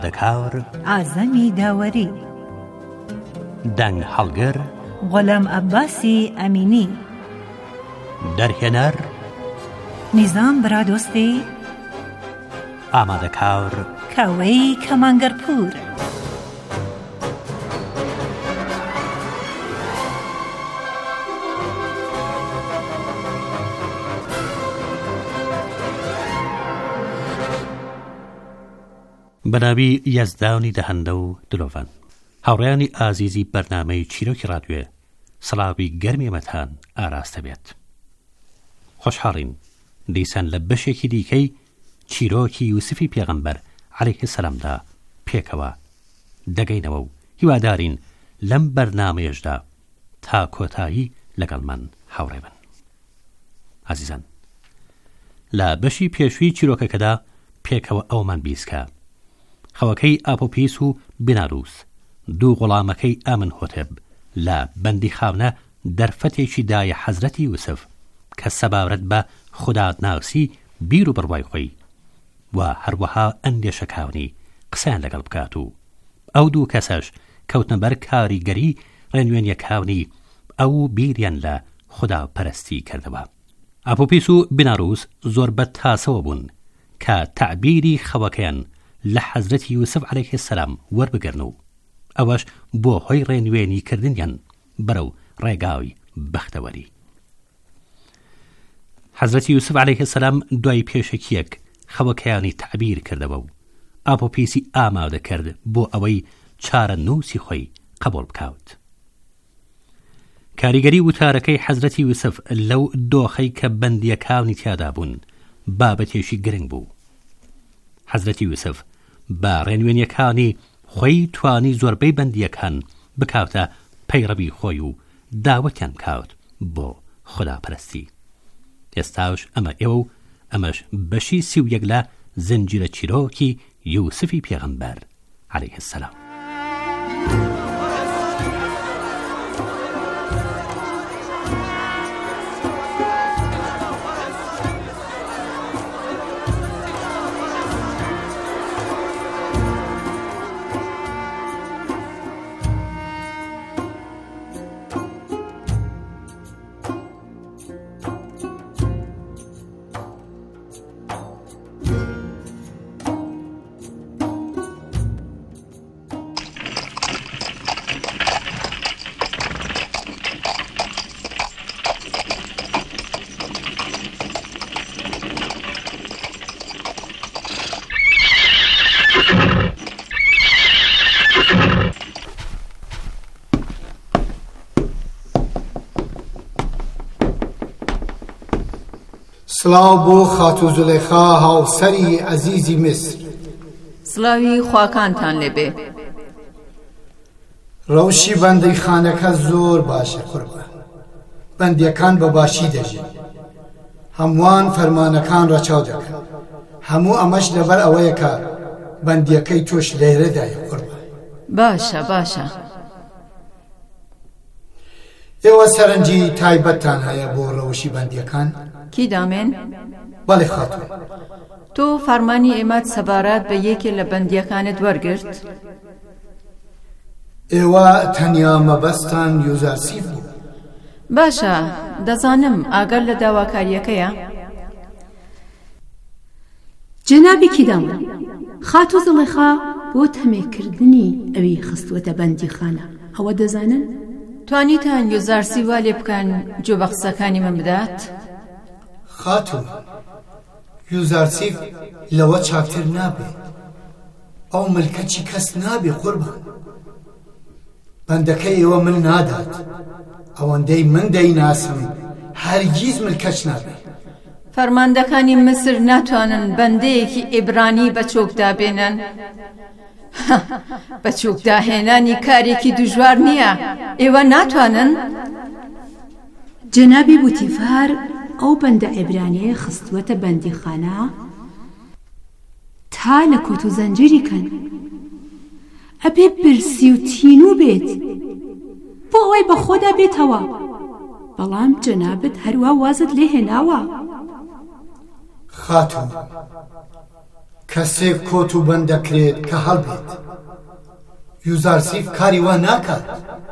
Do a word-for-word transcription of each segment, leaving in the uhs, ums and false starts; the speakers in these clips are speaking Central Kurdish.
دەکاور ئازەمی داوەری دەنگ هەڵگر غولام عەباسی ئەمینی دەرهێنەر نیزام برادۆستی ئامادەکاور کاوەی کەمانگەرپور بەناوی یەزدانی دەهەندە و دلۆڤان هاوڕێیانی ئازیزی بەرنامەی چیرۆکی ڕادیۆ سڵاوی گەرمی ئێمەتان ئاراستە بێت. خۆشحاڵین دیسان لە بەشێکی دیکەی چیرۆکی یوسفی پێغەمبەر عەلەیهی سەلامدا پێکەوە دەگەینەوە و هیوادارین لەم بەرنامەیەشدا تا کۆتایی لەگەڵمان هاوڕێ بن. عەزیزان، لە بەشی پێشووی چیرۆکەکەدا پێکەوە ئەومان بیسکە خەوەکەی ئاپۆپیس و بیناروس دوو غوڵامەکەی ئامنهۆتێب لە بەندیخانە دەرفەتێکی دایە حەزرەتی یوسف کە سەبارەت بە خوداناسی بیر و بڕوای خۆی و هەروەها ئەندێشەکاونی قسەیان لەگەڵ بکات و ئەو دوو کەسەش کەوتنە بەر کاریگەری ڕێنوێنیەکاونی ئەو بیریان لە خوداپەرستی کردەوە. ئاپۆپیس و بیناروس زۆر بە تاسەوە بوون کە تعبیری خەوەکەیان لە حەزرەتی یوسف عەلەیهی سەلام وەربگرن و ئەوەش بۆ هۆی ڕێنوێنی کردنیان بەرەو ڕێگاوی بەختەوەری. حەزرەتی یوسف عەلەیهی سەلام دوای پێشەکیەک خەوەکەیانی تعبیر کردەوە و ئاپۆپیسی ئامادە کرد بۆ ئەوەی چارە نووسی خۆی قبول بکات. کاریگەری وتارەکەی حەزرەتی یوسف لەو دۆخەی کە بەندیەکانی تیادا بوون بابەتێکی گرنگ بوو. حەزرەتی یوسف بە ڕێنوێنیەکانی خۆی توانی زۆربەی بەندیەکان بکاتە پەیڕەوی خۆی و داوەتیان کات بۆ خوداپەرستی. ئێستاش ئەمە ئێوە و ئەمەش بەشی سی و یەک لە زنجیرە چیرۆکی یوسفی پێغەمبەر عەلەیهی سەلام. سڵاو بۆ خاتو زولەیخا هاوسەری عەزیزی میسر. سڵاوی خواکانتان لێبێ. ڕەوشی بەندیخانەکە زۆر باشە قوربان. بەندیەکان بە باشی دەژین. هەمووان فەرمانەکان ڕەچاو دەکەن. هەموو ئەمەش لەبەر ئەوەیە کە بەندیەکەی تۆش لێرەدایە قوربان. باشە باشە. ئێوە سەرنجی تایبەتتان هەیە بۆ ڕەوشی بەندیەکان؟ کی دامێن؟ بەڵێ خاتوون. تۆ فەرمانی ئێمەت سەبارەت بە یەکێ لە بەندیەکانت وەرگرت؟ ئێوە تەنیا مەبەستان یوزارسیف بوو. باشە، دەزانم ئاگەر لە داواکاریەکەیە. جەنابی کیدامن، خاتو زڵێخا بۆ تەمێکردنی ئەوی خستوەتە بەندیخانە ئەوە دەزانن؟ توانیتان یوزارسی وا لێ بکەن جۆ بە قسەکانی من بدات؟ خاتوون، یوزارسیف لەوە چاکتر نابێ. ئەو ملکەچی کەس نابێ قوربان. بەندەکەی ئێوە من نادات. ئەوەندەی من دەیناسم هەرگیز ملکەچ نابێ. فەرماندەکانی مسر ناتوانن بەندەیەکی ئیبرانی بە چۆکدا بێنن. بە چۆکداهێنانی کارێکی دوژوار نییە. ئێوە ناتوانن؟ جەنابی بوتیفار ئەو بەندە عیبرانیە خستوەتە بەندیخانە تا لە کۆت و زەنجیری کەن. ئەبێ برسی و تینوو بێت بۆ ئەوەی بە خۆدا بێتەوە. بەڵام جەنابەت هەروە وازت لێ هێناوە. خاتوون، کەسێک کۆت و بەند دەکرێت کە هەڵبێت. یوزارسیف کاری وا ناکات.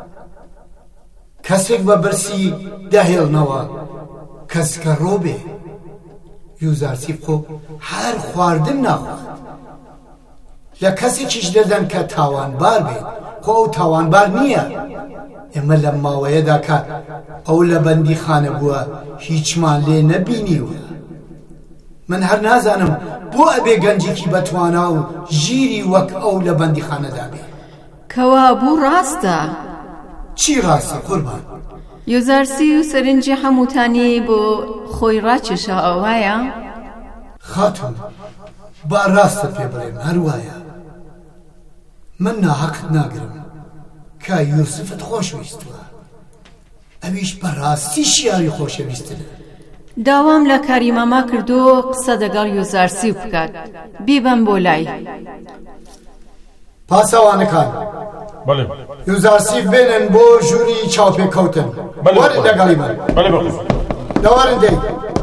کەسێک بە برسی دەهێڵنەوە کەس کە ڕۆبێ. یوزارسیف خۆ هەر خواردن ناخوات. لە کەسێکیش دەدەن کە تاوانبار بێت، خۆ ئەو تاوانبار نییە. ئێمە لە ماوەیەدا کە ئەو لە بەندی خانە بووە هیچمان لێ نەبینیوە. من هەر نازانم بۆ ئەبێ گەنجێکی بەتوانا و ژیری وەک ئەو لە بەندی خانەدا بێ. کەوا بوو ڕاستە. چی ڕاستە قوربان؟ یوزارسی و سەرنجی هەمووتانی بۆ خۆی ڕاکێشا ئەوایە؟ خاتون با ڕاستە پێ بڵێم هەروایە. من ناحەقت ناگرم کە یوسفت خۆشویستووە. ئەویش بەڕاستی شیاوی خۆشەویستنە. داوام لە کاریماما کردو قسە دەگەڵ یوزارسی بکات. بیبەم بۆ لای. پاسەوانەکان یوزارسیف بێنن بۆ ژووری چاوپێکەوتن. وەرن لەگەڵی من. لەوەرن دەی.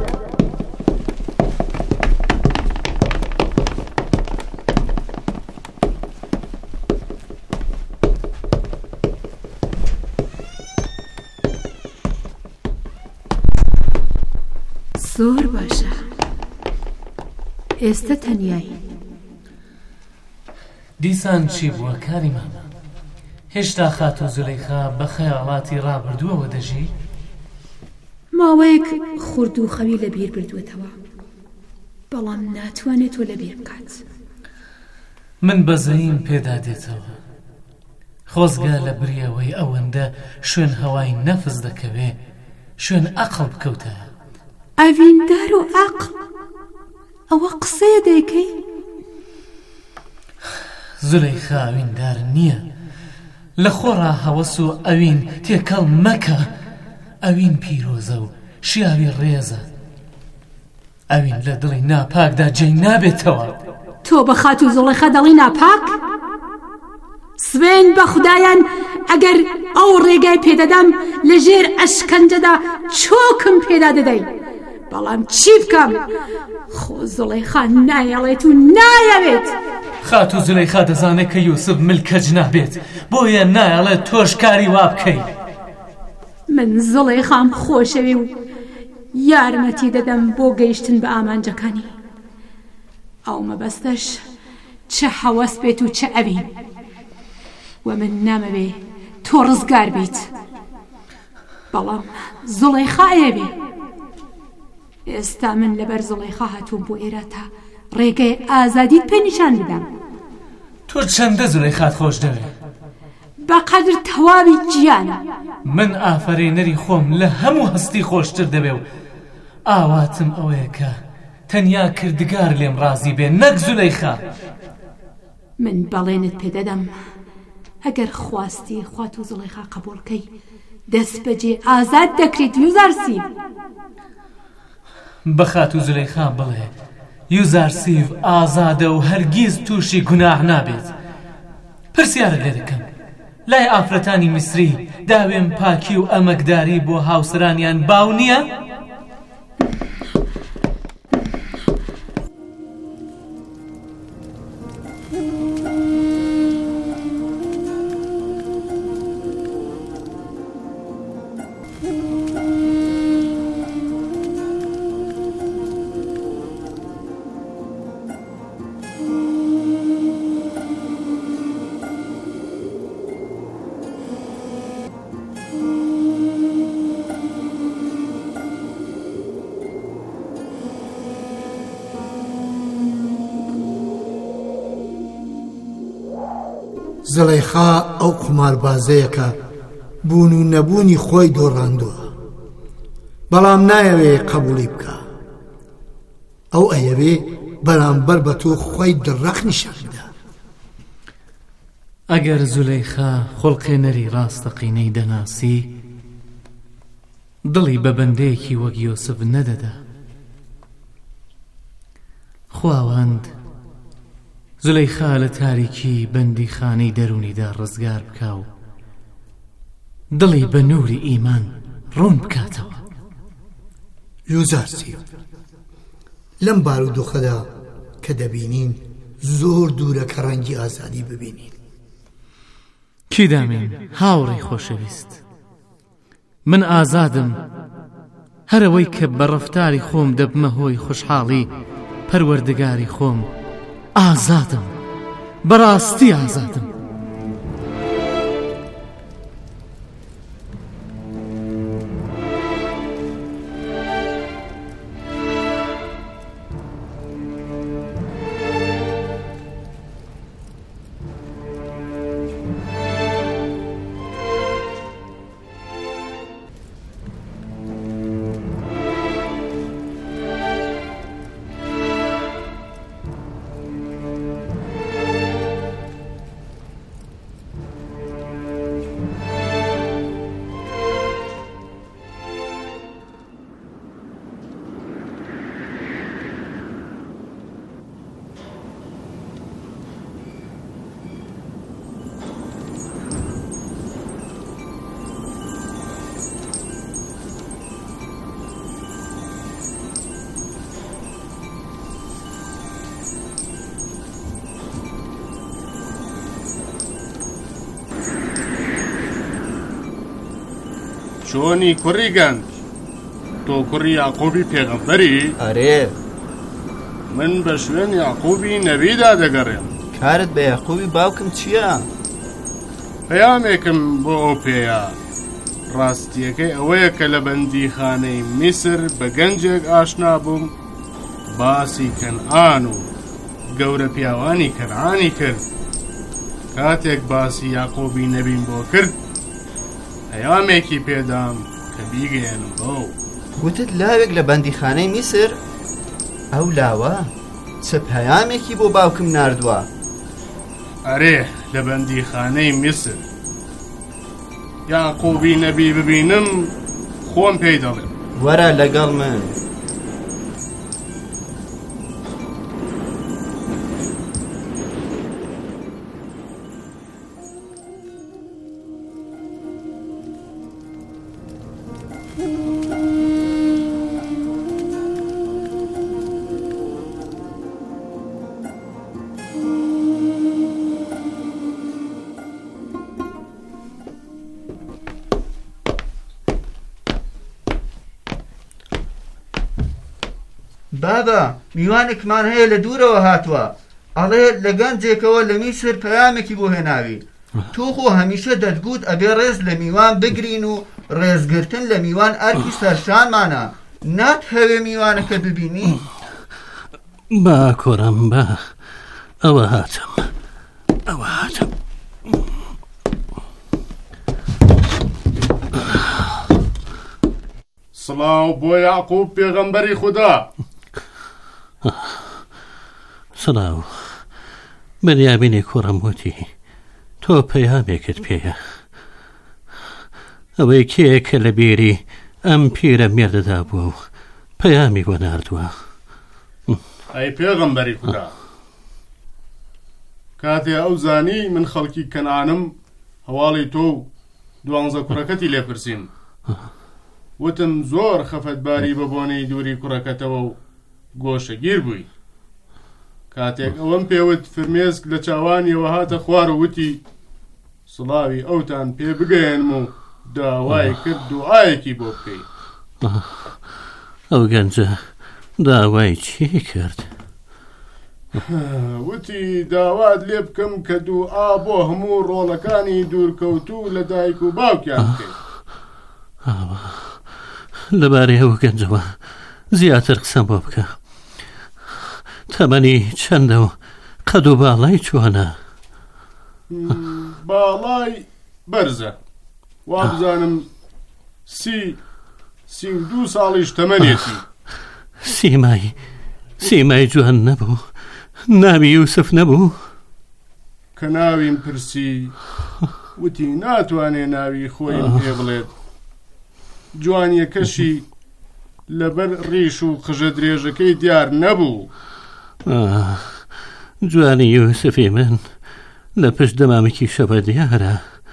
زۆر باشە. ئێستا تەنیایی. دیسان چی بووە کاری ماما؟ هێشتا خات و زولەیخا بە خەیاڵاتی ڕابردووەوە دەژی؟ ماوەیەک خورد و خەوی لە بیر بردووەتەوە، بەڵام ناتوانێت وە لە بیر بکات. من بەزەیم پێدا دێتەوە. خۆزگا لە بریەوەی ئەوەندە شوێن هەوای نەفز دەکەوێ، شوێن ئەقڵ بکەوتە. ئەڤیندار و ئەقڵ ئەوە قسەیە دەیکەی؟ زولەیخا ئەویندار نییە. لە خۆڕا هەوەس و ئەوین تێکەڵ مەکە. ئەوین پیرۆزە و شیاوی ڕێزە. ئەوین لە دڵی ناپاکدا جێی نابێتەوە. تۆ بە خات و زوڵەیخا دەڵی ناپاک؟ سوێن بە خودایان ئەگەر ئەو ڕێگای پێدەدەم لە ژێر ئەشکەنجەدا چۆکم پێدا دەدەی. بەڵام چی بکەم؟ خۆ زوڵەیخا نایەڵێت و نایەوێت. خات و زولەیخا دەزانێت کە یوسف ملکەج نابێت، بۆیە نایەڵێت تۆش کاری وا بکەی. من زوڵەیخام خۆشەوی و یارمەتی دەدەم بۆ گەیشتن بە ئامانجەکانی. ئەو مەبەستەش چه هەوەس بێت و چه ئەوین. و من نامەوێ تۆ ڕزگار بیت. بەڵام زوڵەیخا ئەیەبێ. ئێستا من لەبەر زوڵەیخا هاتووم بۆ ئێرە تا ڕێگەی ئازادیت پێ نیشان بدەم. تۆ چەندە زولەیخات خۆش دەوێت؟ بەقەدر تەواوی گیانە. من ئافرینەری خۆم لە هەموو هەستی خۆشتر دەبێ و ئاواتم ئەوەیە کە تەنیا کردگار لێم ڕازی بێ، نەک زولەیخا. من بەڵێنت پێدەدەم ئەگەر خواستی خوات و زوڵەیخا قبوڵکەی دەست بەجێ ئازاد دەکریت یوزارسیف. بەخات و زولەیخا بڵێ یوزارسیف ئازادە و هەرگیز تووشی گوناح نابێت. پرسیارە لێ دەکەم، لای ئافرەتانی میسری داوێن پاکی و ئەمەکداری بۆ هاوسرانیان باو نییە؟ زەلەیخا ئەو قوماربازەیە کە بوون و نەبوونی خۆی دۆڕاندووە، بەڵام نایەوێ قبولی بکە. ئەو ئەیەوێ بەرامبەر بە تۆ خۆی دڕەق نیشان بدە. ئەگەر زولەیخا خۆڵقێنەری ڕاستەقینەی دەناسی، دڵی بە بەندەیەکی وەک یۆسف نەدەدا. خواوەند زولەیخا لە تاریکی بەندی خانەی دەرونیدا ڕزگار بکە و دڵی بە نووری ئیمان ڕوون بکاتەوە. یوزارسیف لەم بارودۆخەدا کە دەبینین زۆر دوورە کە ڕەنگی ئازادی ببینین. کیدامین هاوڕێی خۆشەویست، من ئازادم، هەرەوەی کە بە ڕەفتاری خۆم دەبمە هۆی خوشحاڵی پەروەردگاری خۆم. ئازادم، بەڕاستی ئازادم. چۆنی کوڕی گەنج، تۆ کوڕی یاقوبی پێغەمبەری؟ ئەرێ، من بە شوێن یاقوبی نەبیدا دەگەڕێم. کارت بە یاقوبی باوکم چییە؟ پەیامێکم بۆ ئەو پێیە. ڕاستیەکەی ئەوەیە کە لە بەندیخانەی میسر بە گەنجێک ئاشنا بووم، باسی کەنعان و گەورە پیاوانی کەنعانی کرد. کاتێک باسی یاقوبی نەبیم بۆ کرد، پەیامێکی پێدام کە بیگەێنم بۆ. وتت لاوێک لە بەندیخانەی میسر؟ ئەو لاوە چ پەیامێکی بۆ باوکم ناردووە؟ ئەرێ، لە بەندیخانەی میسر. یاقوبی نەبی ببینم خۆم پێی دەڵێم. وەرە لەگەڵ من. بابا، میوانێکمان هەیە لە دوورەوە هاتووە، ئەڵێ لە گەنجێکەوە لە میسر پەیامێکی بۆ هێناوی. تۆ خۆ هەمیشە دەتگوت ئەبێ ڕێز لە میوان بگرین و ڕێزگرتن لە میوان ئەرکی سەرشانمانە. ناتهەوێ میوانەکە ببینی؟ با کۆڕم، با ئەوە هاتم، ئەوە هاتم. سڵاو بۆ یاقوب پێغەمبەری خودا. سڵاو، بەنیامینی کوڕم وتی تۆ پەیامێکت پێیە. ئەوەی کێیە کە لە بیری ئەم پیرە مێردەدا بووە و پەیامی بۆ ناردووە. ئەی پێغەمبەری خودا، کاتێ ئەو زانی من خەڵکی کەنعانم، هەواڵی تۆ و دوانزە کوڕەکەتی لێپرسیم. وتم زۆر خەفەتباری بە بۆنەی دووری کوڕەکەتەوە و گۆشەگیر بووی. کاتێک ئەوەم پێوت فرمێسک لە چاوانیەوە هاتە خوار و وتی سڵاوی ئەوتان پێ بگەێنم و داوای کرد دوعایەکی بۆ بکەی. ئەو گەنجە داوای چی کرد؟ وتی داوات لێ بکەم کە دوعا بۆ هەموو ڕۆڵەکانی دوورکەوتوو لە دایک و باوکیان بکەیت. لەبارەی ئەو گەنجەوە زیاتر قسەم بۆ بکە. تەمەنی چەندە و قەد و باڵای چۆنە؟ باڵای بەرزە، وا بزانم سی سی و دوو ساڵیش تەمەنێتی. سیمای سیمای جوان نەبوو؟ ناوی یوسف نەبوو؟ کە ناویم پرسی وتی ناتوانێ ناوی خۆی پێ بڵێت. جوانیەکەشی لەبەر ڕیش و قژە درێژەکەی دیار نەبوو. جوانی یوسفی من لە پشت دەمامێکی شەبە دیارە.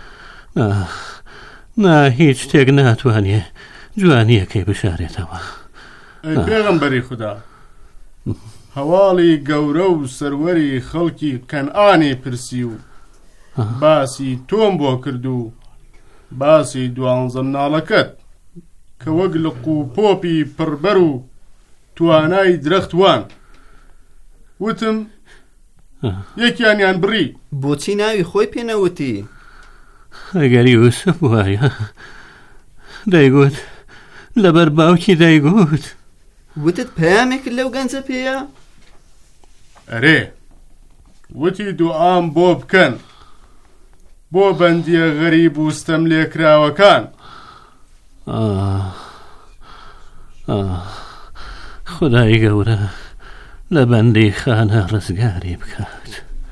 نا هیچ شتێک ناتوانێ جوانیەکەی بشارێتەوە. ئەی پێغەمبەری خودا، هەواڵی گەورە و سەروەری خەڵکی کەنعانی پرسی و باسی تۆم بۆ کرد و باسی دوانزە مناڵەکەت کە وەک لە قوپۆپی پڕبەر و توانای درەختوان وتم یەکیانیان بڕی. بۆچی ناوی خۆی پێنەوتی؟ ئەگەر یوسف وایە دەیگوت لەبەر باوکی دەیگوت. وتت پەیامێک لەو گەنجە پێیە؟ ئەرێ وتی دوعام بۆ بکەن بۆ بەندیە غەریب و ستەم لێکراوەکان. خودای گەورە لە بەندی خانە ڕزگاری بکات.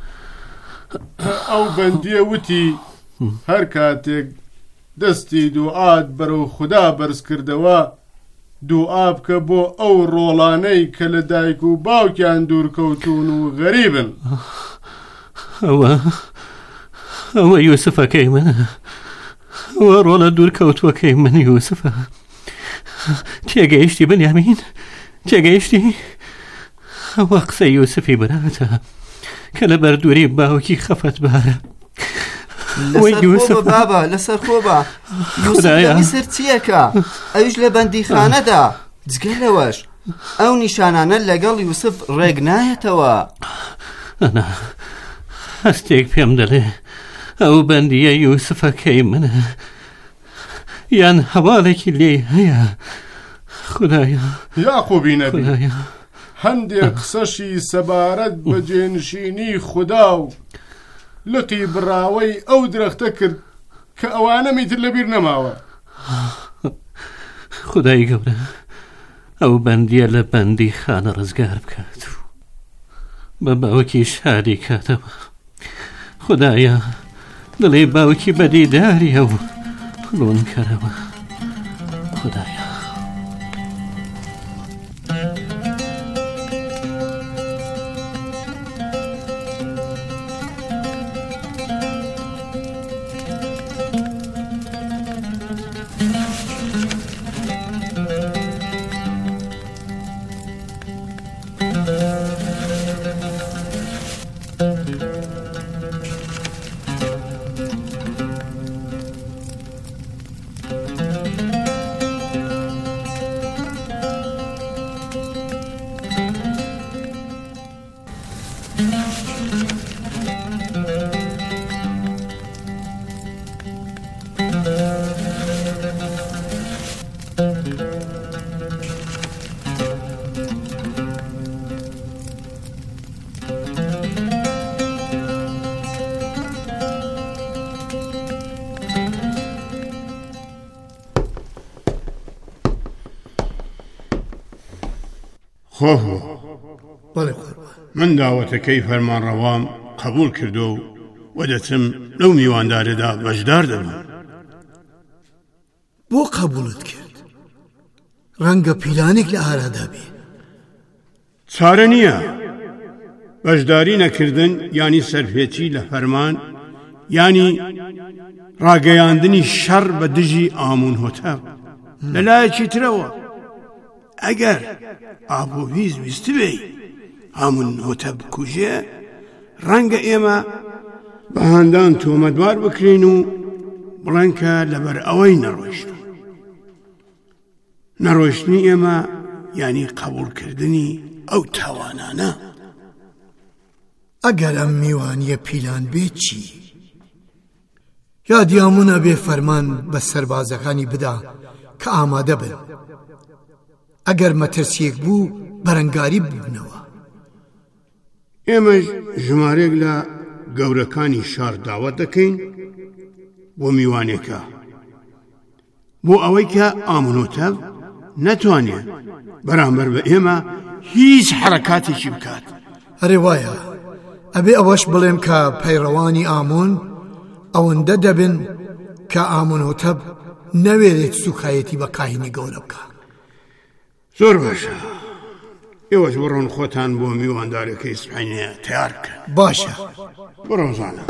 ئەو بەندیە وتی هەر کاتێک دەستی دوعات بەرەو خوددا بەرز کردەوە دوعا بکە بۆ ئەو ڕۆڵانەی کە لە دایک و باوکیان دوورکەوتون و غەریبن. ئەوە ئەوە یوسفەکەی منە، ئەوە ڕۆڵە دوورکەوتوەکەی من یوسفە. تێگەیشتی بنیامین؟ تێگەیشتی؟ ئەوە قسە یوسفی براتە کە لە بەردووری باوکی خەفەت بارە. لەسەر خۆ بابا لەسەر خۆ بە یوسف لە میسر چیەکە؟ ئەویش لە بەندیخانەدا. جگە لەوەش ئەو نیشانانە لەگەڵ یوسف ڕێک نایەتەوە. ئەنا هەستێک پێم دەڵێ ئەو بەندیە یوسفەکەی منە یان هەواڵێکی لێ هەیە. خودایە یاقوبی نەبی هەندێک قسەشی سەبارەت بە جێنشینی خوددا و لقی براوەی ئەو درەختە کرد کە ئەوانە میتر لەبیر نەماوە. خودای گەورە ئەو بەندیە لە بەندی خانە ڕزگار بکات و بە باوکی شادی کاتەوە. خودایە دڵێ باوکی بەدیداریە و پڵۆن کەرەوە. خودایە خۆ من داوەتەکەی فەرمانڕەوام قبول کردو و وەدەچم لەو میواندارێدا بەشدار دەبم. بۆ قبولت کرد؟ ڕەنگە پیلانێک لە ئارادا بێ. چارە نییە. بەشداری نەکردن ینی سەرپێچی لە فەرمان ینی ڕاگەیاندنی شەڕ بە دژی ئامون هۆتەب لەلایەکی ترەوە. ئەگەر ئابووویز ویستبێ ئامون هۆتەب بکوژێ ڕەنگە ئێمە بە هەندان تۆمەتبار بکرین و بڵێن کە لەبەر ئەوەی نەڕۆیشتن. نەڕۆیشتنی ئێمە ینی قبولکردنی ئەو تاوانانە. ئەگەر ئەم میوانیە پیلان بێت چی؟ یا دیامونە بێ فەرمان بە سەربازەکانی بدا کە ئامادە بن. ئەگەر مەترسیەک بوو بەرەنگاری ببنەوە. ئێمەش ژمارێک لە گەورەکانی شار داوەت دەکەین بۆ میوانێکە بۆ ئەوەی کە ئامونۆتەب نەتوانێت بەرامبەر بە ئێمە هیچ حرەکاتێکی بکات. هەرێ وایە ئەبێ ئەوەش بڵێم کە پەیڕەوانی ئامون ئەوەندە دەبن کە ئامونۆتەب نەوێرێت سوکایەتی بە کاهینی گەورە بکە. زۆر باشە. ئێوەش بڕۆن خۆتان بۆ میواندارەکەی سبحەینێ تیار کە. باشە بڕۆزانە.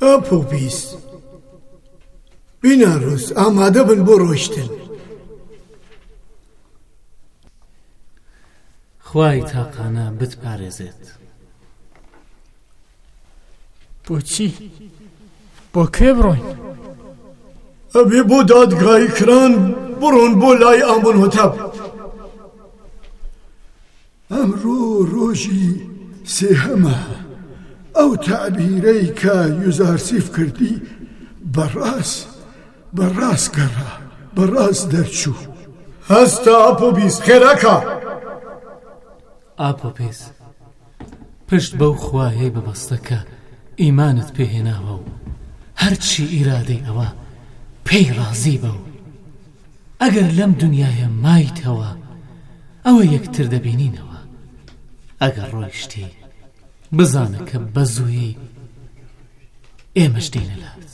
ئاپۆ بیست بیناڕۆز ئامادە بن بۆ ڕۆیشتن. خوای تاقانە بتپارێزێت. بۆچی؟ بۆ کێ بڕۆین؟ ئەبێ بۆ دادگای کران بڕۆن بۆ لای ئامونهۆتەب. ئەمڕۆ ڕۆژی سێهەمە. ئەو تەعبیرەی کە یوزارسیف کردی بەڕاست بەڕاست گەڕا بەڕاست دەرچوو. هەستا ئاپۆبیست خێرەکە. ئاپۆپێز پشت بەو خواهەی بەبەستەکە ئیمانت پێهێناوە و هەرچی ئیرادەی ئەوە پێی ڕازی بە و ئەگەر لەم دنیاە مایتەوە ئەوە یەکتر دەبینینەوە. ئەگەر ڕۆیشتی بزانە کە بە زوویی ئێمەش دێنە لات.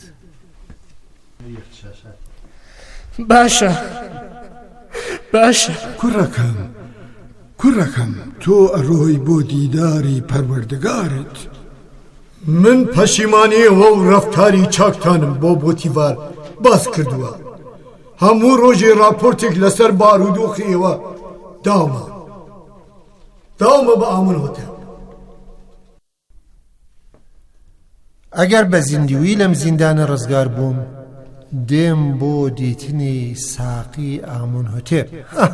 باشە باشە کوڕەکەم کوڕەکەم تۆ ئەڕۆی بۆ دیداری پەروەردگارت. من پەشیمانیەوە و ڕەفتاری چاکتانم بۆ بۆتیڤار باس کردووە. هەموو ڕۆژێ راپۆرتێک لەسەر بارودۆخیەوە داومە داومە بە ئامونهۆتەب. ئەگەر بە زیندوی لەم زیندانە ڕزگار بووم دێم بۆ دیتنی ساقی ئامونهۆتێب.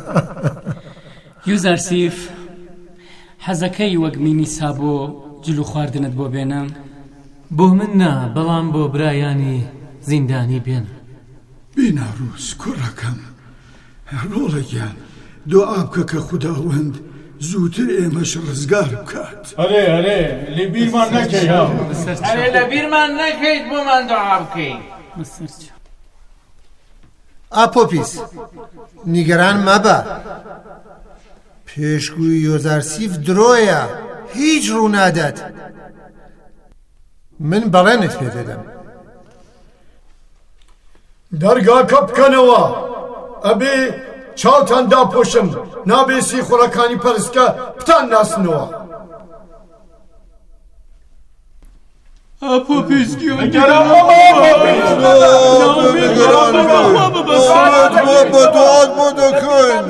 یوزارسیف حەزەکەی وەک مینیسا بۆ جلو خواردنت بۆ بێنم؟ بۆ من نا بەڵام بۆ برایانی زیندانی بێن. بیناڕووس کوڕەکەم ڕۆڵەگیان دوعا بکە کە خوداوەند زووتر ئێمەش ڕزگار بکات. ئەرێ ئەرێ لێ بیرمان نەکەی ها ئەرێ لە بیرمان نەکەیت بۆمان دوعا بکەین. ئاپۆپیس نیگەران مەبە. پێشگووی یۆزارسیف درۆیە هیچ ڕوو نادات. من بەڵێنت پێ دەدەم. دەرگاکە بکەنەوە. ئەبێ چاوتان داپۆشم نابێ سیخۆڕەکانی پەرستکە بتان ناسنەوە. ئاپۆپیس بۆ دوعات بۆ دەکەین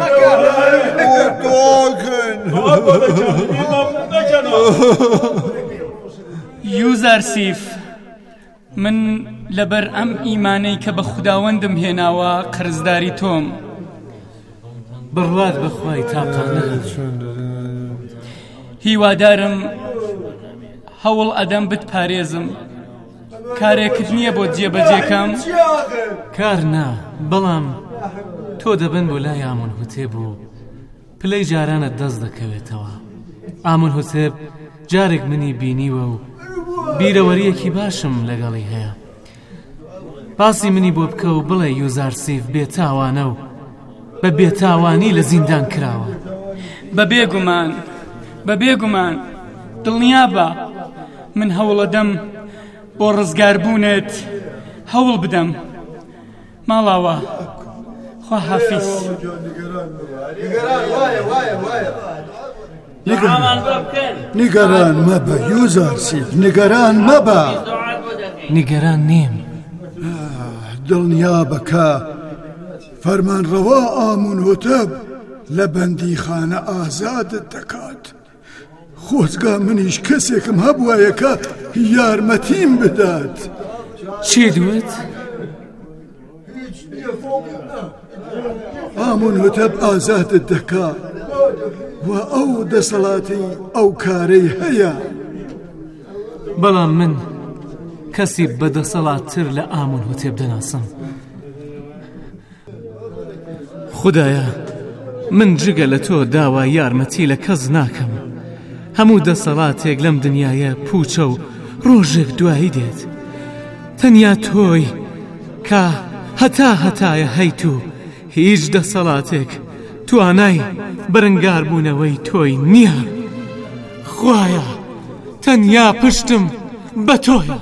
یوزارسیف من لەبەر ئەم ئیمانەی کە بە خوداوەندم هێناوە قرزداری تۆم. بڕوات بەخوای تاقانە هیوادارم هەوڵ ئەدەم بتپارێزم. کارێکت نییە بۆ جێبەجێکەم؟ کار نا بەڵام تۆ دەبن بۆ لای ئامونهۆتێب و پلەی جارانت دەست دەکەوێتەوە. ئامونهۆتێب جارێک منی بینیوە و بیرەوەریەکی باشم لەگەڵی هەیە. باسی منی بۆ بکە و بڵێ یوزارسیف بێتاوانە و بە بێتاوانی لە زیندان کراوە. بە بێگومان بە بێگومان دڵنیا بە من هەوڵەدەم بۆ ڕزگاربوونت هەوڵ بدەم. ماڵاوە خوا حافیز. نیگەران مەبە یوزارسیف نیگەران مەبە. نیگەران نیم. دڵنیا بکە فەرمانڕەوا ئامونهۆتەب لە بەندیخانە ئازادت دەکات. خۆزگا منیش کەسێکم هەبوایە کە یارمەتیم بدات. چی دوت؟ ئامونهۆتەب ئازادت دەکات و ئەو دەسەڵاتی ئەو کارەی هەیە. بەڵام من کەسی بەدەسەڵاتتر لە ئامونهۆتێب دەناسم. خودایە من جگە لە تۆ داوا یارمەتی لە کەس ناکەم. هەموو دەسەڵاتێک لەم دنیاە پوچە و ڕۆژێک دوایی دێت. تەنیا تۆی کە هەتا هەتایە هەیت و هیچ دەسەڵاتێک توانای بەرەنگار بوونەوەی تۆی نییە. خوایە تەنیا پشتم بە تۆیە.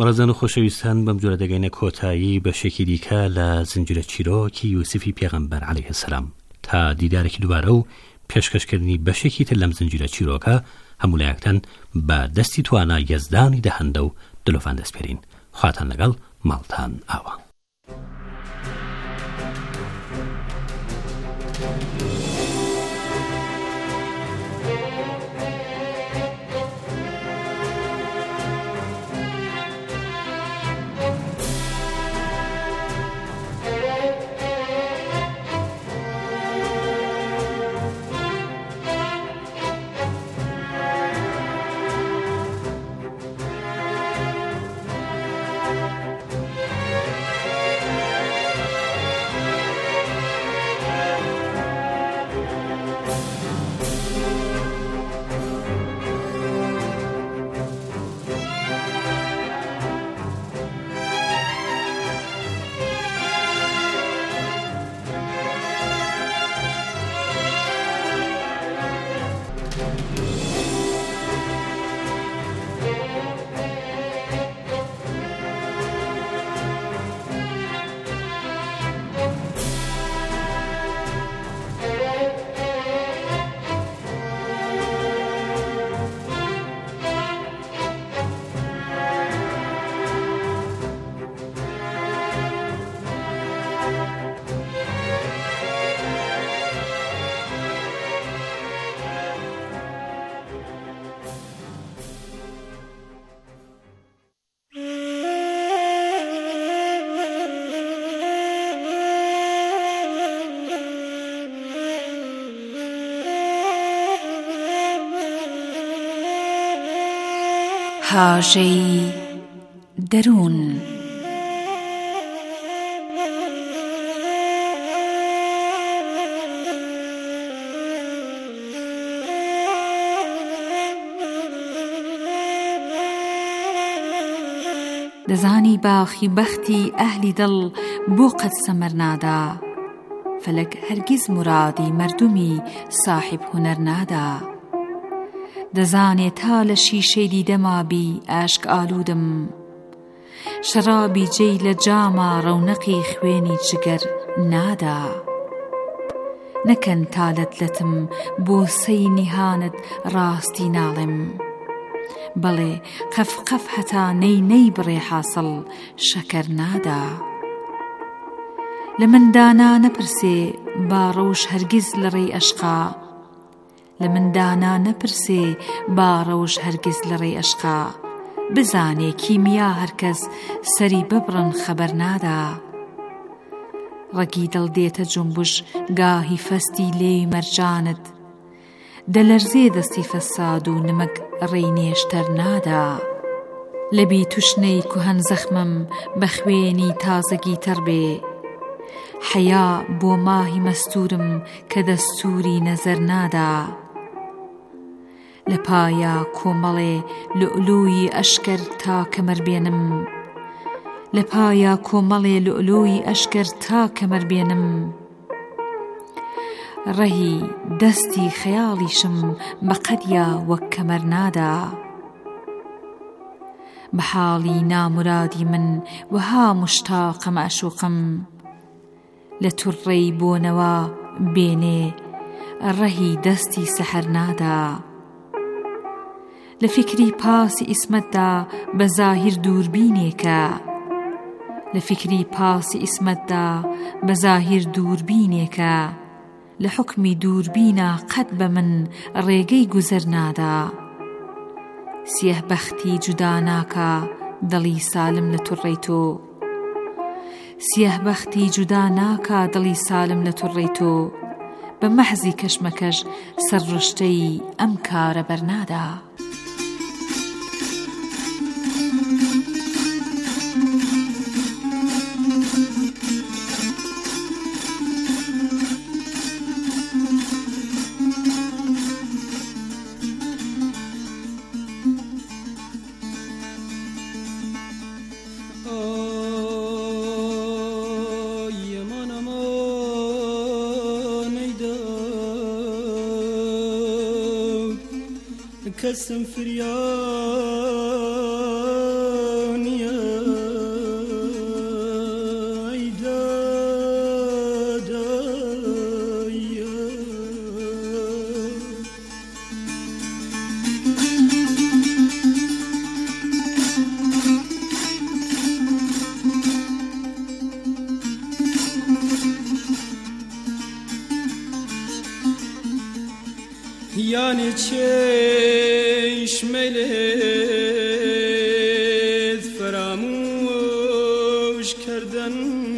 بەڕێزان و خۆشەویستان بەم جۆرە دەگەینە کۆتایی بەشێکی دیکە لە زنجیرە چیرۆکی یوسفی پێغەمبەر عەلەیه السەلام تا دیدارێکی دووبارە و پێشکەشکردنی بەشێکی تر لەم زنجیرە چیرۆکە هەموو لایەکتان بە دەستی توانە یەزدانی دەهەندە و دلۆفان دەستپێرین. خواتان لەگەڵ ماڵتان ئاوا. هاژەی دەروون. دەزانی باخی بەختی ئەهلی دڵ بۆ قەت سەمەر نادا، فەلەک هەرگیز مرادی مردمی صاحب هونەر نادا. دەزانێ تا لە شیشەی دیدەمابی ئاشک ئالوودم، شەرابی جێی لە جاما ڕەونەقی خوێنی جگەر نادا. نەکەن تالەتلەتم بۆ سەی نیهانت ڕاستی ناڵێم، بەڵێ قەف قەف هەتا نەی نەی بڕێ حاصڵ شەکەر نادا. لە مندانا نەپرسێ باڕەوش هەرگیز لە ڕێی ئەشقا، لە مندانا نەپرسێ باڕەوش هەرگیز لە ڕێی ئەشقا. بزانێ کیمیا هەرکەس سەری ببڕن خەبەر نادا. ڕەگی دڵ دێتە جومبش گاهی فەستی لێی مەرجانت، دەلەرزێ دەستی فەساد و نمەک ڕێی نێشتەر نادا. لەبی توشنەی کوهەن زەخمم بە خوێنی تازەگی تەڕ بێ، حەیا بۆ ماهی مەستورم کە دەستوری نەزەر نادا. لە پایە کۆمەڵێ لؤلووی ئەشکەر تا کەمەر بێنم، لە پایە کۆمەڵێ لؤلووی ئەشکەر تا کەمەر بێنم. ڕەهی دەستی خەیاڵیشم بە قەدیا وەک کەمەر نادا. بە حاڵی نامورادی من وەها مشتاقم ئەشوقم، لە توڕەی بۆنەوە بێنێ ڕەهی دەستی سەحەر نادا. لە فکری پاسی ئیسمەتدا بە زاهیر دووربینێکە، لە فکری پاسی ئیسمەتدا بە زاهیر دووربینێکە. لە حکمی دووربینە قەت بە من ڕێگەی گوزەر نادا. سیەه بەختی جودا ناکە دڵی سالم لە توڕەی تۆ، سیەه بەختی جودا ناکە دڵی سالم لە توڕەی تۆ. بە مەحزی کەشمەکەش سەرڕشتەی ئەم کارە بەرنادا. کەسم فریانیە یعنی چشم لیت فراموش کردن،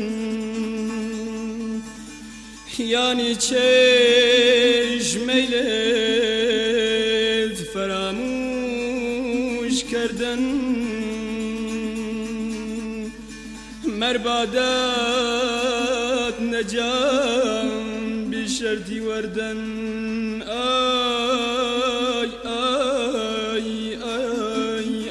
یعنی چشم لیت فراموش کردن، مربادات نجام بی شرطی وردن. آی آی آی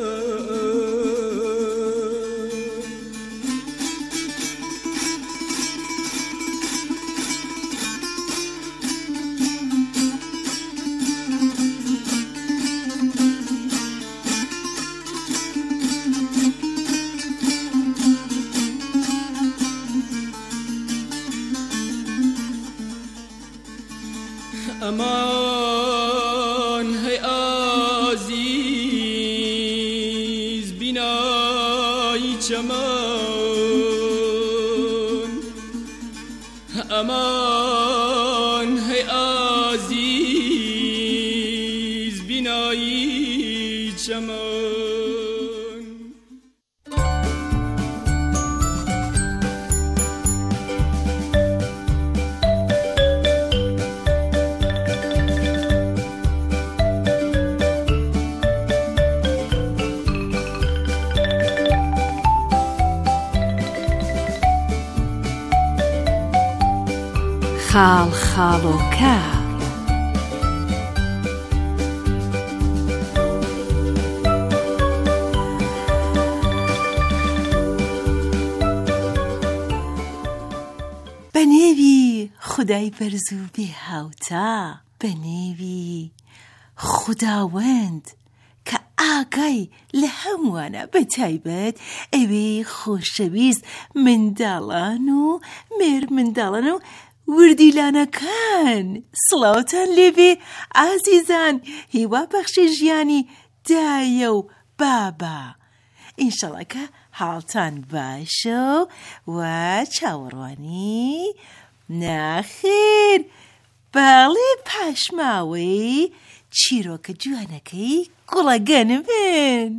امان هی عزیز بینایی چمان، امان هی عزیز بینایی چمان. خاڵ خاڵۆکە بە نێوی خودای بەرز و بێ هاوتا، بە نێوی خوداوەند کە ئاگای لە هەمووانە، بە تایبەت ئەوێ خۆشەویست منداڵان و مێر منداڵان و وردیلانەکان، سڵاوتان لێبێ ئازیزان، هیوا بەخشی ژیانی دایە و بابا. ئینشەڵا کە حاڵتان باشە و چاوەڕوانی ناخێر باڵێ پاشماوەی چیرۆکە جوانەکەی گوڵەگەنمن.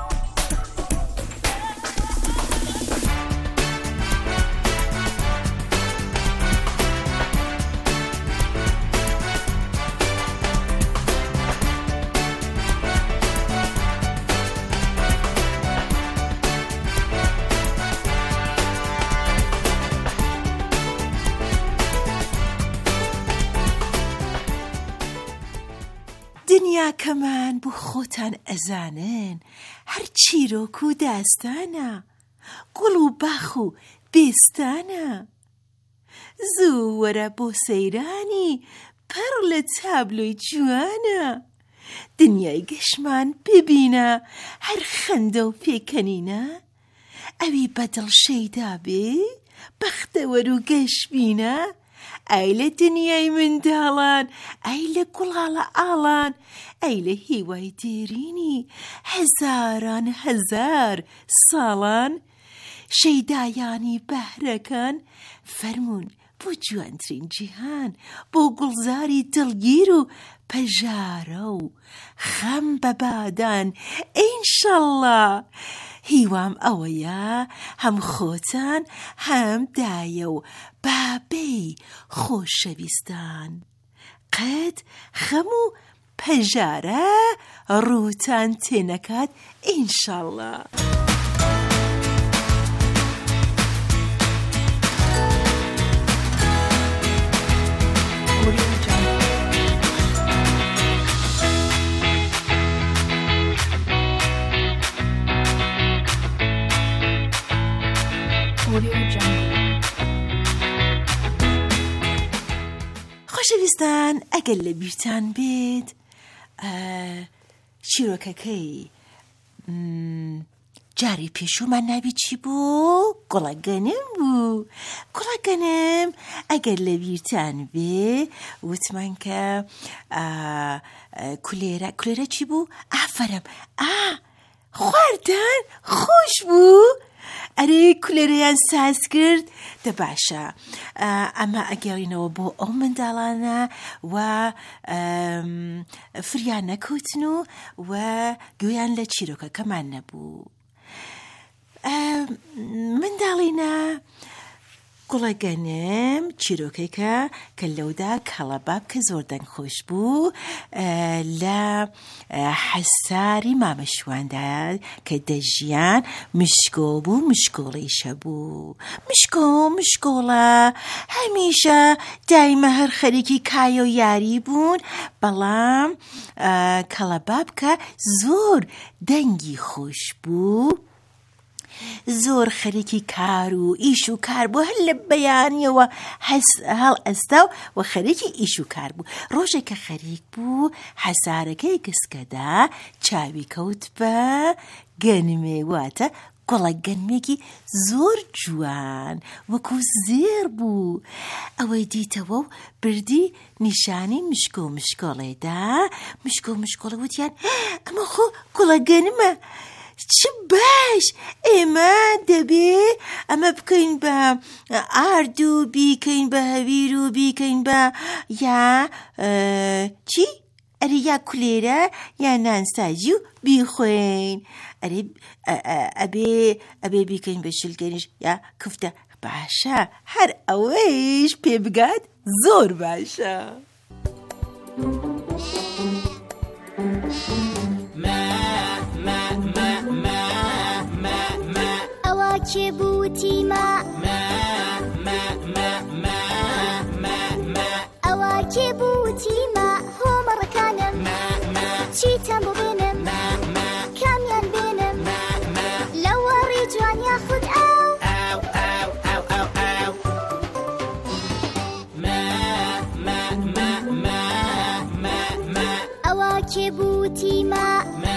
دنیا کەمان بۆ خۆتان ئەزانن، هەر چیرۆک و داستانە، گوڵ و باخ و بێستانە. زوو وەرە بۆ سەیرانی پەڕ لە تابلۆی جوانە، دنیای گەشمان ببینە هەر خەندە و پێکەنینە. ئەوی بەدڵ شەیدا بێ بەختەوەر و گەشبینە، ئەی لە دنیای منداڵان، ئەی لە گوڵاڵە ئاڵان، ئەی لە هیوای دێرینی هەزاران هەزار ساڵان. شەیدایانی بەهرەکان فەرمون بۆ جوانترین جیهان، بۆ گوڵزاری دڵگیر و پەژارە و خەم بەبادان. ئینشەڵڵا هیوام ئەوەیە هەم خۆتان هەم دایە و بابەی خۆشەویستان قەت خەم و پەژارە ڕووتان تێنەکات ئینشەڵڵا. خۆشەویستان، ئەگەر لە بیرتان بێت چیرۆکەکەی جاری پێشومان ناوی چی بوو؟ گوڵەگەنم بوو. گوڵەگەنم ئەگەر لە بیرتان بێ وتمان کە کولێرە کولێرە چی بوو؟ ئافرم ئا خواردن خۆش بوو. ئەرێ کولێرەیان ساز کرد دە باشە ئەمە ئەگەڕینەوە بۆ ئەو منداڵانە و فریان نەکەوتن و و گویان لە چیرۆکەکەمان نەبوو. منداڵینە گوڵەگەنم چیرۆکێکە کە لەودا کەڵەباب کە زۆر دەنگخۆش بوو لە حەساری مامەشواندا کە دەژیان مشکۆ بوو مشکۆڵیشە بوو. مشکۆ مشکۆڵە هەمیشە دایمە هەر خەریکی کایە و یاری بوون، بەڵام کەڵەباب کە زۆر دەنگی خۆش بوو، زۆر خەریکی کار و ئیش و کار بوو، هەر لە بەیانیەوە هەڵ ئەستا و خەریکی ئیش و کار بوو. ڕۆژێک کە خەریک بوو حەسارەکەی گسکەدا چاوی کەوت بە گەنمێ، واتە گوڵە گەنمێکی زۆر جوان وەکو زێر بوو. ئەوەی دیتەوە و بردی نیشانی مشکۆ مشکۆڵێدا. مشکۆ مشکۆڵە وتیان ئەمە خۆ گوڵە گەنمە، چ باش، ئێمە دەبێ ئەمە بکەین بە ئارد و بیکەین بە هەویر و بیکەین بە یا چی؟ ئەرێ یا کولێرە یا نانساجی و بیخۆین. ئەرێ ئەبێ ئەبێ بیکەین بە شلگەنیش یا کوفتە. باشە، هەر ئەوەیش پێ بگات زۆر باشە. چێ بوتی ما ئەوە کێ بوتی ما هۆمەڕەکانم چیتەم بۆ بێنم کامیان بێنم لەوە ڕێجوان یاخود ئەو ئەوە کێ بوتی ما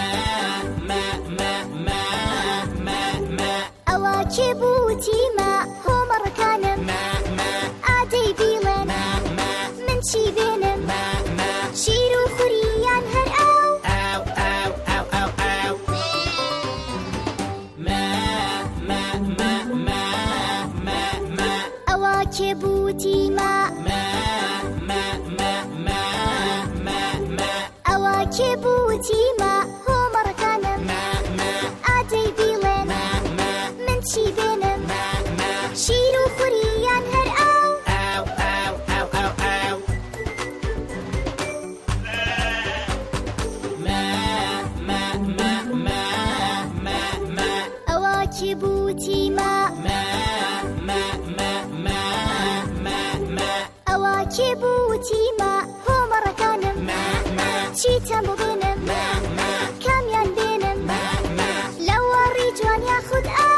چێ بوتی ما هۆمەڕەکانم ئادەی بیڵێن من چی بێنم شیر و خوریان هەر ئەو ئەوە کێ بوتی ما ئەوە کێ بوتی ما هۆمەڕەکانم ئادەی بیڵێن چی بێنم شیر و خوریان هەر ئەو ئەوە کێ بوتی ما ئەوە کێ بوتی ما هۆمەڕەکانم چیتەم بۆ بێنم کامیان بێنم لەوە ڕێجوان یاخود ئەو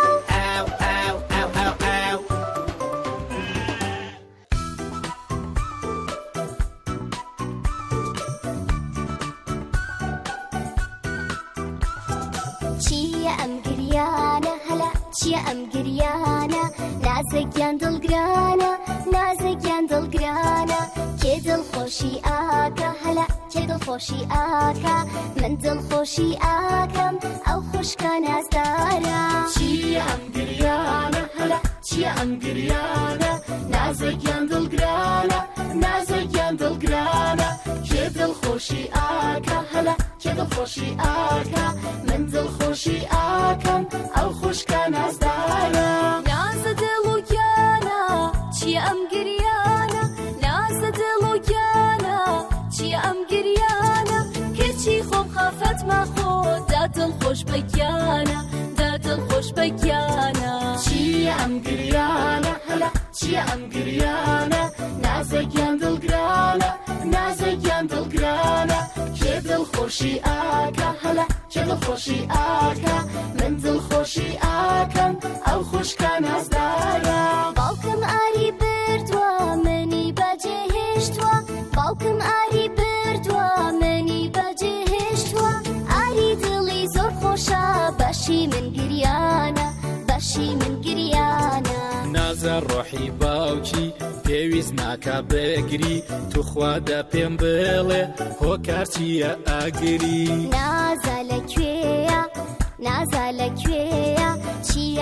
چیە ئەم گریانە نازێکیان دڵگرانە نازێکیان دڵگرانە کێ دڵخۆشی ئاکە هەلا کێ دڵخۆشی ئاکە من دڵخۆشی ئاکەم ئەو خوشکە نازدارە چیە ئەم گریانە هەلا چیە ئەم گریانە نازێکیان دڵگرانە نازێکیان دڵگرانە کێ دڵخۆشی ئاکە هەلا کێ دڵخۆشی ئاکە من دڵخۆشی ئاکەم ئەو خوشکە نازدارە نازە دڵ و گیانە چیە ئەم گریانە نازە دڵ و گیانە چیە ئەم گریانە کەچی خۆم خافەتمە خۆ دا دڵخۆش بە گیانە دا دڵخۆش بە گیانە چیە ئەم گریانە هەلا چیە ئەم گریانە نازێکیان دڵگرانە نازێکیان دڵگرانە کێ دڵخۆشی ئاکە هەلا کێ دڵخۆشی ئاکە من دڵخۆشی ئاکەم ئەو خوشکە نازدارە باوکم ئاری بردووە منی بەجێهێشتووە باوکم ئاری بردووە منی بەجێهێشتووە ئاری دڵی زۆر خۆشە بەشی من گریانە بەشی من گریانە نازە ڕۆحی باوکی پێویست ناکە بگری توخوادە پێم بڵێ هۆکار چییە ئاگری نازە لەکوێیە نازە لەکوێیە چییە ئەو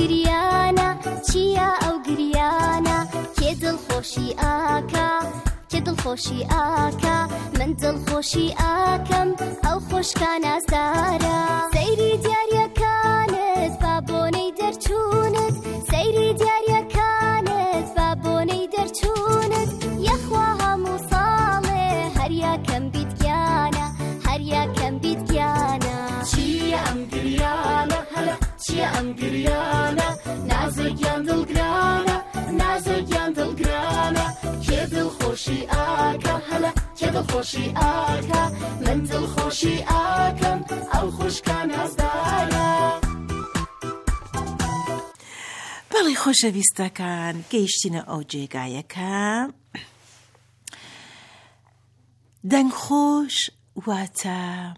گریانە چییە ئەو گریانە کێ دڵخۆشی ئاکا کێ دڵخۆشی ئاکا من دڵخۆشی ئاکەم ئەو خۆشکە نازدارە سەیری دیاریەکانت با بۆنەی دەرچوونت سەیری دیاریەکانت با بۆنەی دەرچوونت یەخوا هەموو ساڵێ هەر یەکەم بیت گیانە هەر یەکەم بیت گیانە چییە ئەم گریانە هەلە چییە ئەم گریانە نازێکیان دڵگرانە نازێکیان دڵگرانە کێ دڵخۆشی ئاکە هەلە کێ دڵخۆشی ئاکە من دڵخۆشی ئاکەم ئەو خوشکە نازدارە. بەڵێ خۆشەویستەکان گەیشتینە ئەو جێگایەکە دەنگخۆش واتە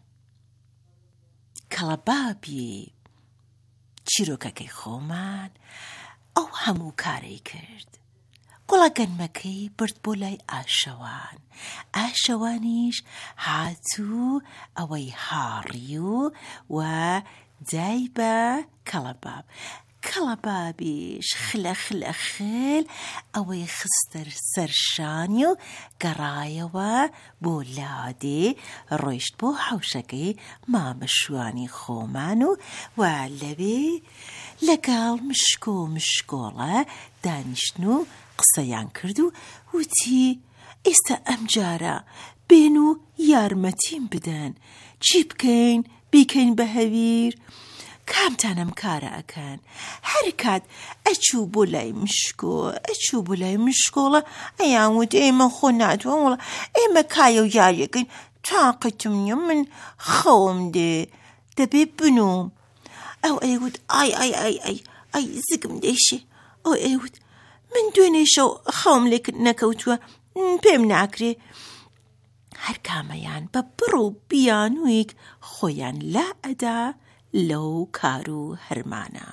کەڵەبابی چیرۆکەکەی خۆمان ئەو هەموو کارەی کرد. گوڵە گەنمەکەی برد بۆ لای ئاشەوان، ئاشەوانیش هاتوو ئەوەی هاڕی و و دای بە کەڵەباب. کەڵەبابیش خلە خلە خل ئەوەی خستەر سەرشانی و گەڕایەوە بۆ لادێ ڕۆیشت بۆ حەوشەکەی مامەشوانی خۆمان و و لەوێ لەگەڵ مشکۆ و مشکۆڵە دانیشتن و قسەیان کرد و وتی ئێستا ئەم جارە بێن و یارمەتیم بدەن، چی بکەین؟ بیکەین بە هەویر؟ کامتانم کارە ئەکەن؟ هەر کات ئەچوو بۆ لای مشکۆ ئەچوو بۆ لای مشکۆڵە ئەیان وت ئێمە خۆ ناتوان وڵە ئێمە کایە و یاریەکەین تاقیتم نییە من خەوم دێ دەبێ بنوم. ئەو ئەیوت ئای ئای ئای ئای ئای زگم دێشێ. ئەو ئەیوت من دوێنێ شەو خەوم لێ نەکەوتووە پێم ناکرێ. هەر کامەیان بە بڕ و بیانوویک خۆیان لا ئەدا لەو کار و هەرمانە.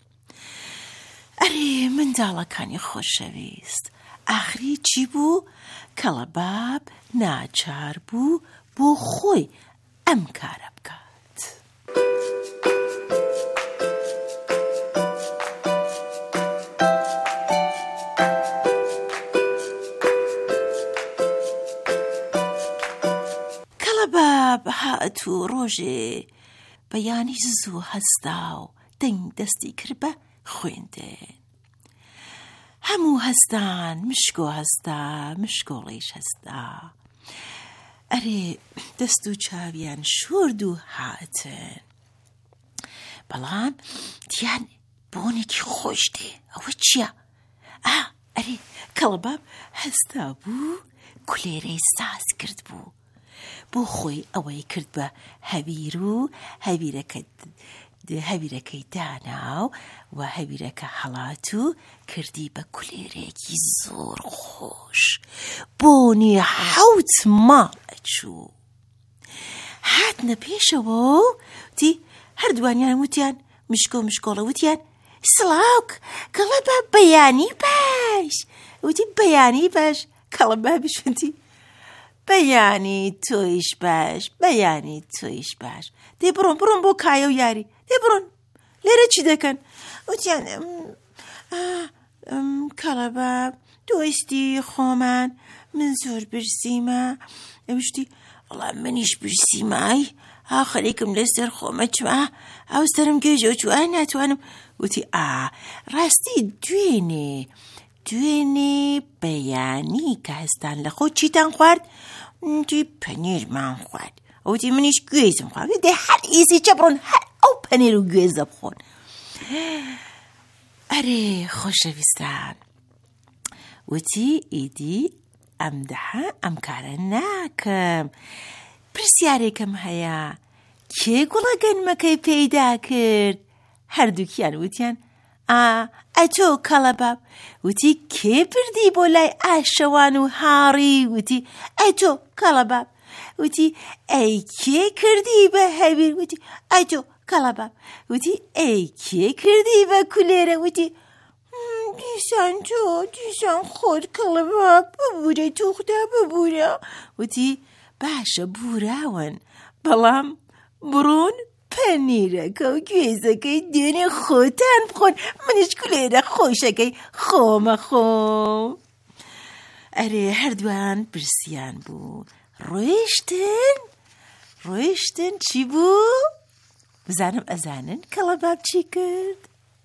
ئەرێ منداڵەکانی خۆشەویست، ئاخری چی بوو؟ کەڵەباب ناچار بوو بۆ خۆی ئەم کارە بکات. کەڵەباب هاتوو ڕۆژێ بەیانی زوو هەستا و دەنگ دەستی کرد بە خوێندن. هەموو هەستان، مشکۆ هەستا، مشکۆڵیش هەستا. ئەرێ دەست و چاویان شورد و هاتن، بەڵام دیان بۆنێکی خۆش دێ. ئەوە چییە؟ ئا ئەرێ کەڵەباب هەستا بوو کولێرەی ساز کرد بوو بۆ خۆی ئەوەی کرد بە هەویر و هەویرەکەی داناو و هەویرەکە هەڵات و کردی بە کولێرێکی زۆر خۆش. بۆنی حەوت ماڵ ئەچوو. هاتنە پێشەوە و وتی هەردوانیان وتیان مشکۆ مشکۆڵە وتیان سڵاوک کەڵەباب بەیانی باش. وتی بەیانی باش. کەڵەبابیش وتی بەیانی تۆیش باش، بەیانی تۆیش باش. دێ بڕۆن بڕۆن بۆ کایە و یاری، دێ بڕۆن لێرە چی دەکەن؟ وتیان کەڵەباب دۆستی خۆمان من زۆر برسیمە. ئەوشتی وەڵام منیش برسیمای ئاخەرێکم لەسەر خۆمە چوە ئەو سەرم گێژەوە چوە ناتوانم. وتی ئا ڕاستی دوێنێ دوێنێ بەیانی کە هەستان لە خۆ چیتان خوارد؟ وتی پەنیرمان خوارد. وتی منیش گوێزم خوارد. دێ هەر ئیزی چە بڕۆن هەر ئەو پەنیر و گوێزە بخۆن. ئەرێ خۆشەویستان، وتی ئیدی ئەم دەها ئەم کارە ناکەم. پرسیارێکم هەیە، کێ گوڵە گەنمەکەی پەیدا کرد؟ هەردووکیان وتیان ئا ئەتۆ کەڵەباب. وتی کێ بردی بۆ لای ئاشەوان و هاڕی؟ وتی ئەتۆ کەڵەباب. وتی ئەی کێ کردی بە هەویر؟ وتی ئەتۆ کەڵەباب. وتی ئەی کێ کردی بە کولێرە؟ وتی دیسان تۆ دیسان خۆت کەڵەباب ببوورە توخدا ببوورە. وتی باشە بوراون بەڵام بڕۆن پەنیرەکە و گوێزەکەی دێنێ خۆتان بخۆن، منیش کولێرە خۆشەکەی خۆمە خۆم. ئەرێ هەردووان برسیان بوو، ڕۆیشتن ڕۆیشتن چی بوو؟ بزانم ئەزانن کەڵەباب چی کرد؟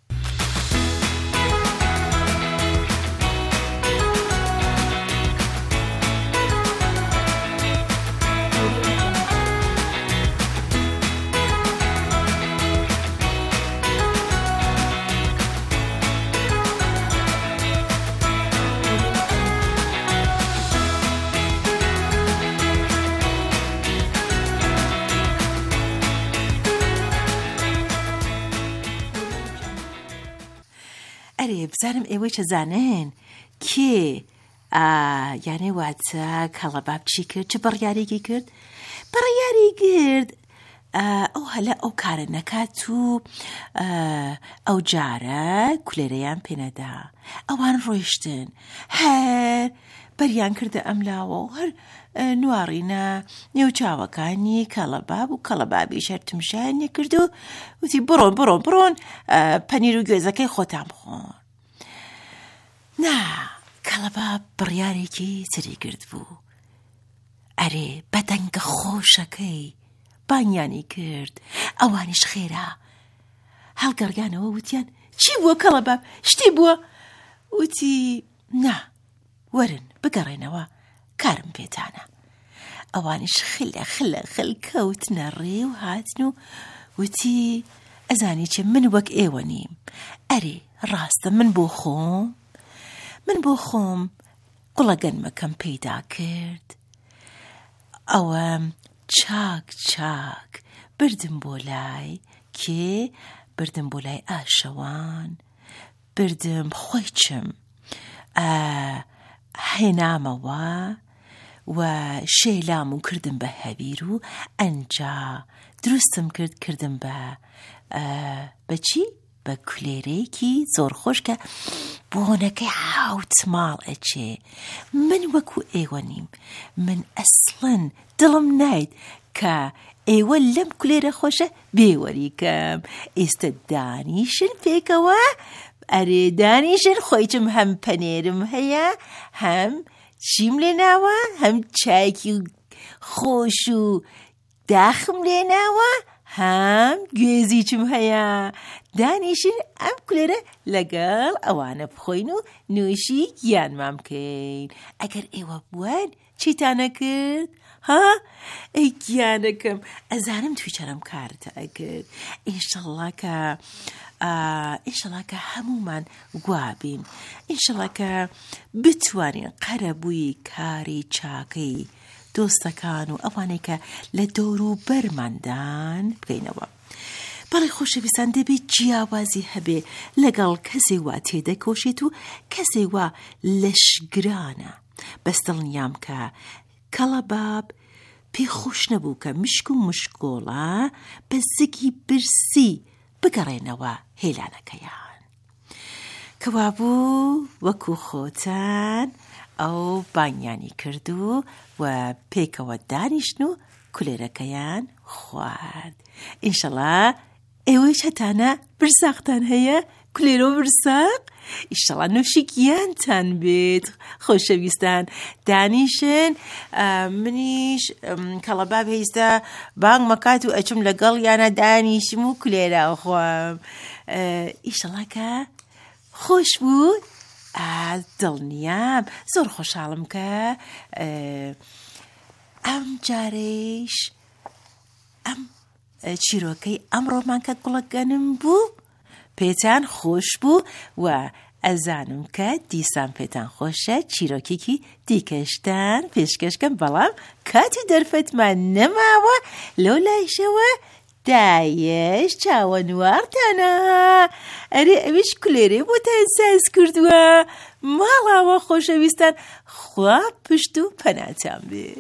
ئەرێ بزانم ئێوە چەزانن کێ یانێ واتە کەڵەباب چی کرد، چ بڕیارێکی کرد؟ بڕیاری کرد ئەو هەلە ئەو کارە نەکات و ئەو جارە کولێرەیان پێنەدا. ئەوان ڕۆیشتن هەر بەریان کردە ئەم لاوە و هەر نوارینە نێوچاوەکانی کەڵەباب و کەڵەبابی شەرتمشایان نەکرد و وتی بڕۆن بڕۆن بڕۆن پەنیر و گوێزەکەی خۆتان بخۆن. نا کەڵەباب بڕیارێکی تری کرد بوو. ئەرێ بەدەنگە خۆشەکەی بانیانی کرد، ئەوانیش خێرا هەڵگەڕیانەوە وتیان چی بووە کەڵەباب، شتی بووە؟ وتی نا وەرن بگەڕێنەوە کارم پێتانە. ئەوانش خلە خلە خل کەوتنە ڕێ و هاتن و وتی ئەزانی چێ من وەک ئێوە نیم، ئەرێ ڕاستە من بۆ خۆم من بۆ خۆم گوڵە گەنمەکەم پەیدا کرد، ئەوە چاک چاک بردم بۆ لای کێ بردم بۆ لای ئاشەوان، بردم خۆی چم هێنامەوە و شێلام و کردم بە هەبیر و ئەنجا دروستم کرد کردم بە بەچی؟ بە کولێرەیەکی زۆر خۆش کە بۆنەکەی حاوت ماڵ ئەچێ. من وەکو ئێوە نیم، من ئەسڵەن دڵم ناید کە ئێوە لەم کولێرە خۆشە بێوەریکەم. ئێستا دانیشن پێکەوە، ئەرێ دانیشن خۆیچم هەم پەنێرم هەیە، هەم چیم لێ ناوە، هەم چایکی خۆش و داخم لێ ناوە، هەم گوێزیچم هەیە. دانیشن ئەم کولێرە لەگەڵ ئەوانە بخۆین و نوێشی گیانمان بکەین. ئەگەر ئێوە بوون چیتانە کرد؟ ها ئەی گیانەکەم، ئەزانم توی چەرەم کارتە ئەکرد. ئینشەڵڵا کە ئینشەڵڵا کە هەمومان گوابین، ئینشەڵڵا کە بتوانین قەرەبووی کاری چاکەی دۆستەکان و ئەوانەی کە لە دەور و بەرماندان بکەینەوە. بەڵێ خۆشەویستان، دەبێت جیاوازی هەبێ لەگەڵ کەسێک وا تێدەکۆشێت و کەسێک وا لەشگرانە. بەس دڵنیام کە کەڵەباب پێ خۆش نەبوو کە مشک و مشکۆڵە بە زگی برسی بگەڕێنەوە هێلانەکەیان. کەوا بوو وەکو خۆتان ئەو بانیانی کردو و پێکەوە دانیشن و کولێرەکەیان خوارد. ئینشەڵڵا ئێوەش هەتانە برساقتان هەیە، کولێرە و برساق؟ ئینشەڵڵا نوێشی گیانتان بێت. خۆشەویستان دانیشن، منیش کەڵەباب هێستا بانگ مەکات و ئەچم لەگەڵ یانە دانیشم و کولێرە خوام. ئینشەڵڵا کە خۆش بوو. دڵنیام زۆر خۆشحاڵم کە ئەم جارێش ئەم چیرۆکەی ئەمڕۆمان کە گوڵەگەنم بوو پێتان خۆش بوو و ئەزانم کە دیسان پێتان خۆشە چیرۆکێکی دیکەشتان پێشکەشکەم، بەڵام کاتی دەرفەتمان نەماوە لەو لایشەوە دایش چاوە نوارتانە. ئەرێ ئەویش کولێرەی بۆتان ساز کردووە. ماڵاوە خۆشەویستان، خوا پشت و پەناتان بێ.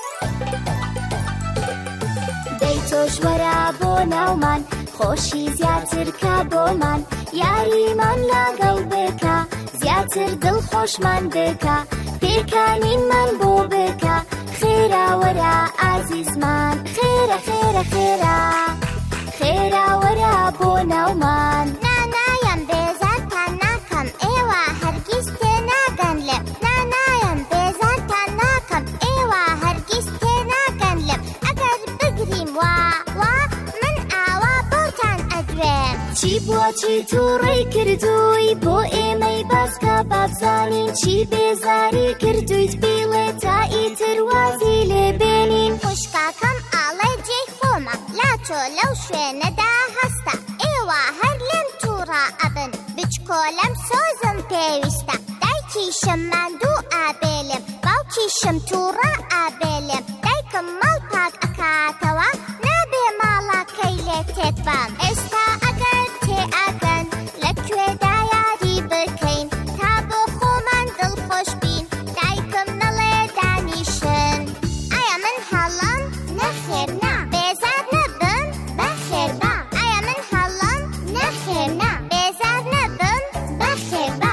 دەی تۆش وەرە بۆ ناومان، خۆشی زیاتر کە بۆمان، یاریمان لەگەڵ بکە، زیاتر دڵخۆشمان بکە، پێکانینمان بۆ بکە، خێرا وەرە ئازیزمان، خێرە خێرە خێرە خێرا وەرە بۆ ناومان نانایم بێزارتان ناکەم ئێوە هەرگیز تێناگەن لێم نانایم بێزارتان ناکەم ئێوە هەرگیز تێناگەن لێم ئەگەر بگریم وا وا من ئاوا بۆتان ئەدوێم چی بووە چی تووڕێی کردووی بۆ ئێمەی باسکە بابزانین چی بێزاری کردویت بیڵێ تا ئیتر وازی لێبێنین خوشکاکەم ئاڵێ جێی خۆمە لاچۆ لەو شوێنەدا هەستە ئێوە هەر لێم تووڕە ئەبن بچکۆلەم سۆزم پێویستە دایکیشم ماندوو ئابێلێم باوکیشم تووڕە ئابێلێم دایکم ماڵ پاک ئەکاتەوە نابێ ماڵەکەی لێ تێتبام ئێستا ئەگەر تێئەگەن لەکوێدا یاری بکەین تا بۆ خۆمان دڵخۆش بین دایکم نەڵێ دانیشن ئایا من هەڵام نەخێر نا بێزار نەبم بەخێر با ئایا من هەڵام نەخێر نا بێزار نەبم بەخێر با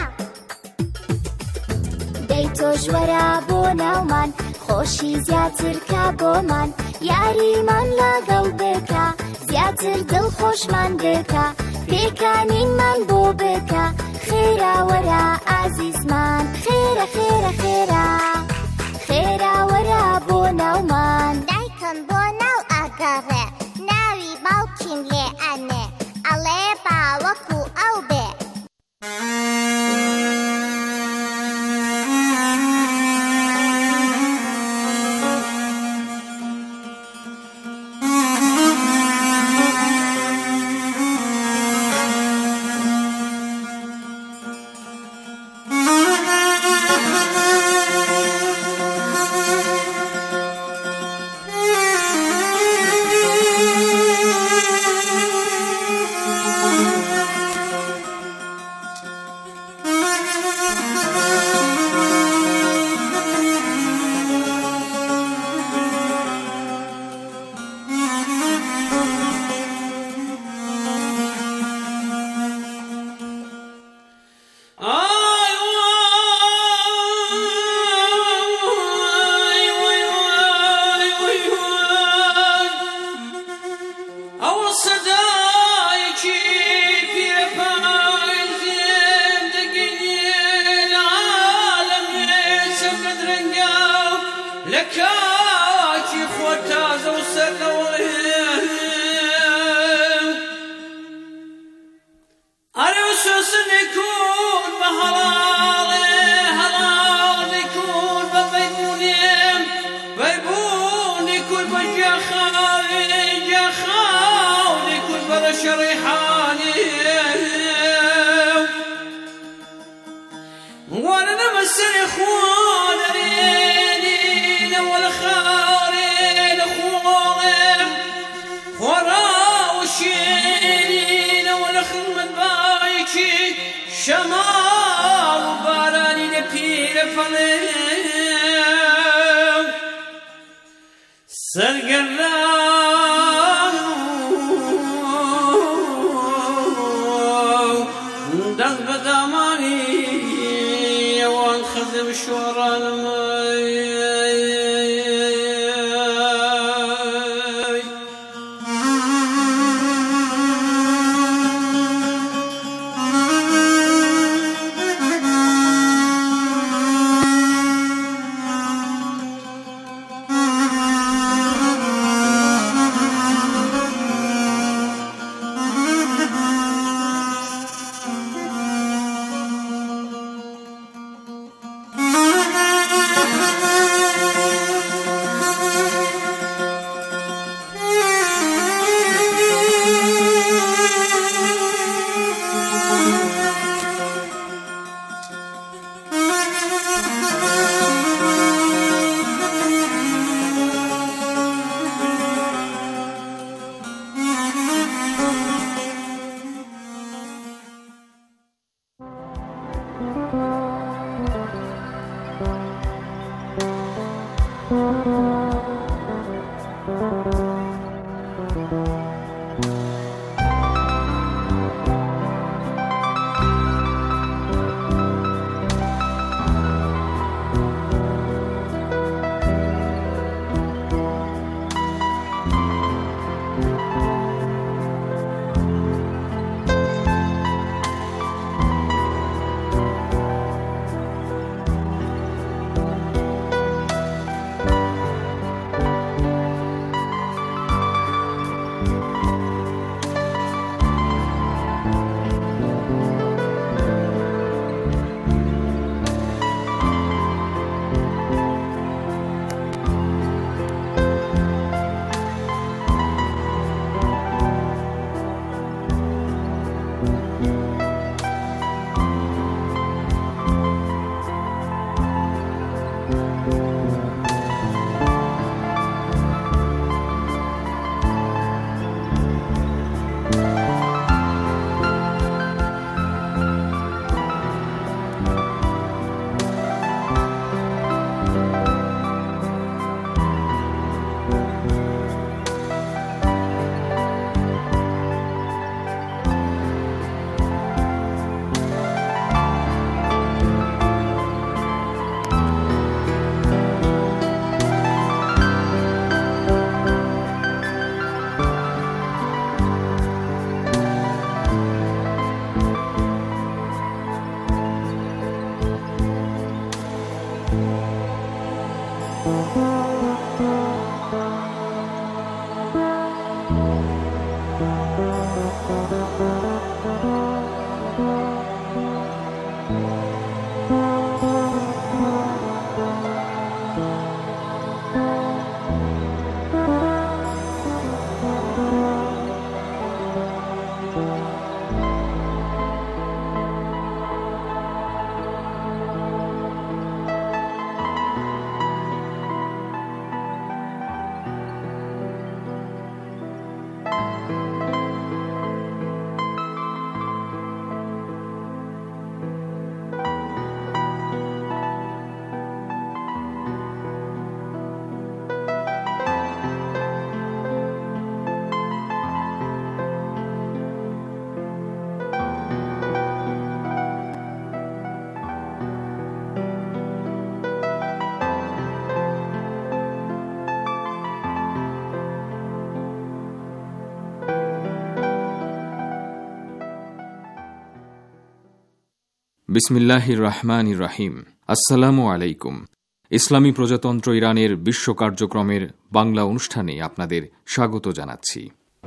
دەی تۆ ژوەرە بۆ ناومان خۆشی زیاتر کە بۆمان یاریمان لەگەڵ بکە زیاتر دڵخۆشمان بکە پێکانینمان بۆ بکە خێرا وەرە ئازیزمان خێرە خێرە خێرا خێرا وەرە بۆ ناومان دایکم بۆ ناو ئەگەڕێ ناوی باوکیم لێ ئەنێ ئەڵێ باوەکو ئەو بێ বিসমিল্লাহির রহমানির রহিম। আসসালামু আলাইকুম। ইসলামী প্রজাতন্ত্র ইরানের বিশ্ব কার্যক্রমের বাংলা অনুষ্ঠানে আপনাদের স্বাগত জানাচ্ছি।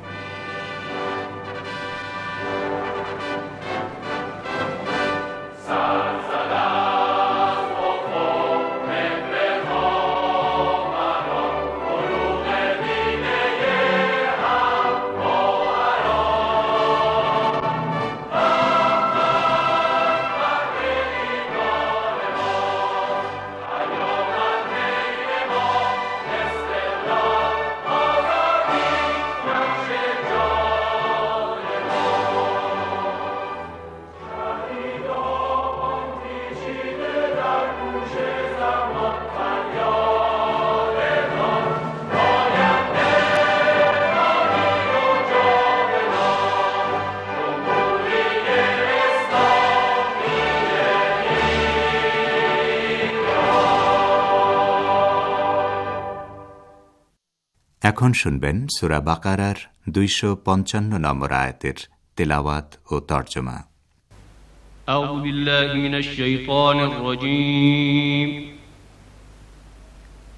এখন শুনবেন সূরা বাকারার দুইশো পঞ্চান্ন নম্বর আয়াতের তেলাওয়াত ও তর্জমা। আউযু বিল্লাহি মিনাশ শাইতানির রাজীম।